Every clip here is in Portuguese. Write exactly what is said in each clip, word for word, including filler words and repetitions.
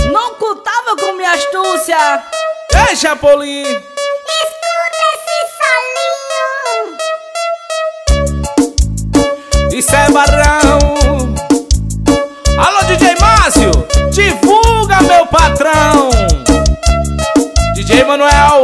Não contava com minha astúcia. Ei, Chapolin! Escuta esse solinho. Isso é barrão. Alô, D J Márcio, divulga, meu patrão. D J Manuel.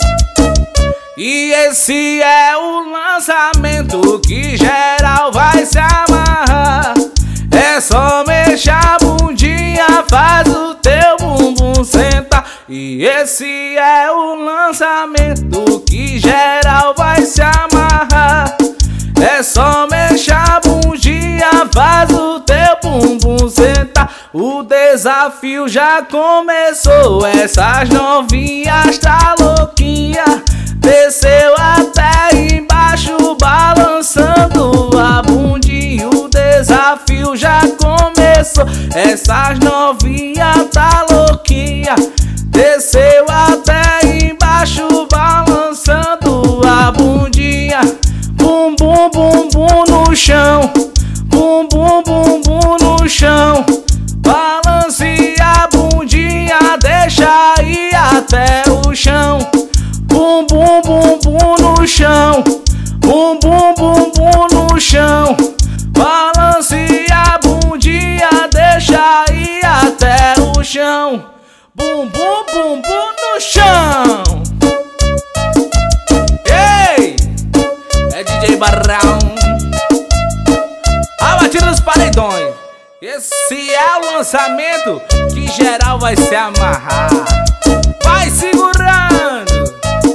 E esse é o lançamento que geral vai se amarrar. É só mexer a bundinha, faz o teu bumbum sentar. E esse é o lançamento que geral vai se amarrar. É só mexer a bundinha, faz o teu bumbum sentar. O desafio já começou, essas novinhas tá louquinha. Desceu até embaixo, balançando a bundinha. O desafio já começou, essas novinhas tá louquinha. Desceu até embaixo, balançando a bundinha. Bum bum bum bum no chão, bum bum bum bum no chão. Balance a bundinha, deixa ir até o chão. Bum bum bum bum no chão, bum bum bum bum no chão. Balance a bundinha, deixa ir até o chão. Bum bum bum bum no chão. Ei, é D J Barrão, a batida dos paredões. Esse é o lançamento que geral vai se amarrar. Vai segurando.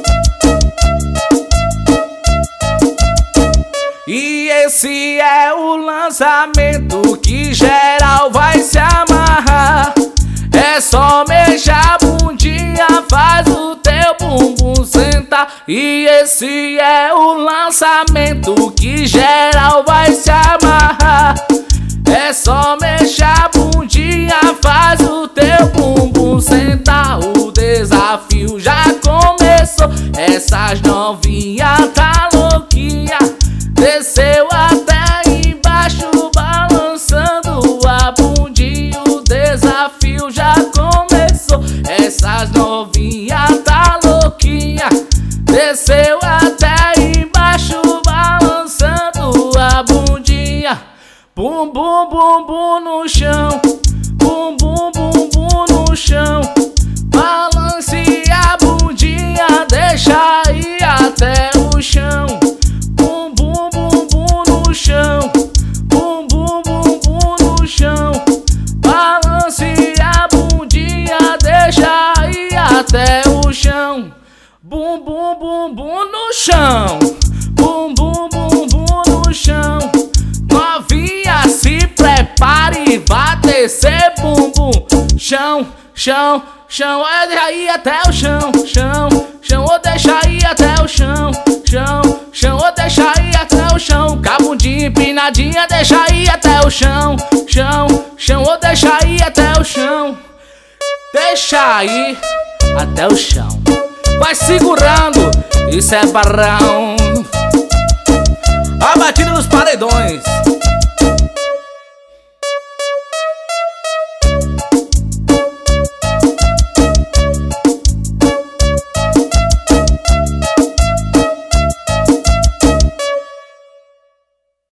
E esse é o lançamento que geral vai se amarrar. É só mexer a bundinha, faz o teu bumbum sentar. E esse é o lançamento que geral vai se amarrar. É só mexer a bundinha, faz o teu bumbum sentar. O desafio já começou, essas novinhas tá louquinha. Desceu até embaixo, balançando a bundinha. O desafio já começou, essas novinhas tá louquinha. Desceu até embaixo, balançando a bundinha. Bum bum bum bum no chão, bum bum bum bum no chão. Balance a bundinha, deixa ir até o chão. Bum bum bum bum no chão, bum bum bum bum no chão. Balance a bundinha, deixa ir até o chão. Bum bum bum bum no chão, bum bum bum bum no chão. Novinha, se prepare e vá descer bumbum. Chão, chão, chão, ou deixa ir até o chão. Chão, chão, ou deixa ir até o chão. Chão, chão, ou deixa ir até o chão. Com a bundinha empinadinha, deixa ir até o chão. Chão, chão, ou deixa ir até o chão. Deixa ir até o chão. Vai segurando, isso é barrão. A batida dos paredões.